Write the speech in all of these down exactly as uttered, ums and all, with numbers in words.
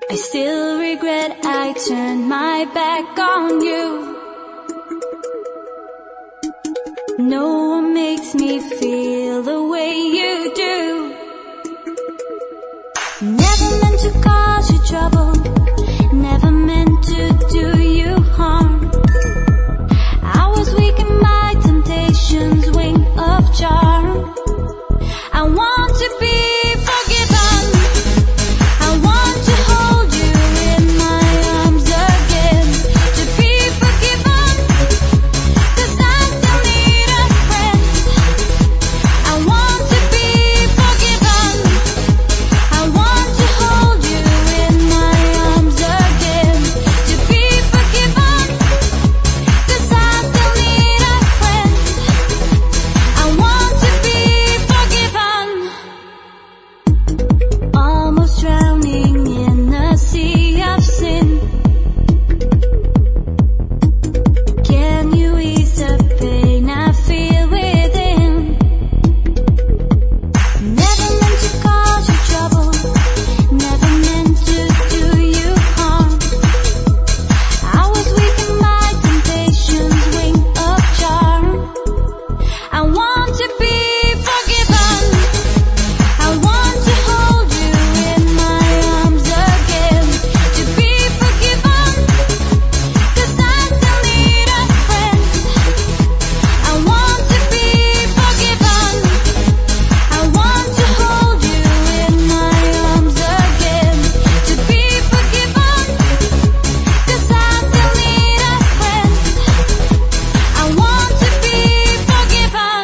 I still regret I turned my back on you. No one makes me feel the way you do. Never meant to cause you trouble, never meant to do you harm. I was weak in my temptation's wing of charm. I want to be forgiven, I want to hold you in my arms again. To be forgiven, 'cause I still need a friend. I want to be forgiven, I want to hold you in my arms again. To be forgiven, 'cause I still need a friend. I want to be forgiven. Almost drowning in a sea of sin. Can you ease the pain I feel within? Never meant to cause you trouble, never meant to do you harm. I was weak in my temptation's wing of charm. I want to be forgiven, I want to hold you in my arms again. To be forgiven, 'cause I still need a friend. I want to be forgiven, I want to hold you in my arms again. To be forgiven, 'cause I still need a friend. I want to be forgiven.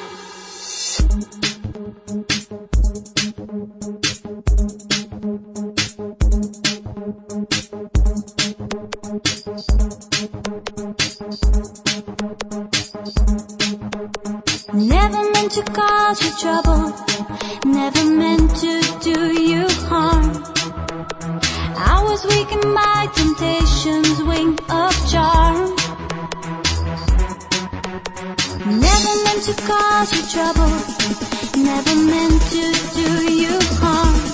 Never meant to cause you trouble, never meant to do you harm. I was weak in my temptation's wing of charm. Never meant to cause you trouble, never meant to do you harm.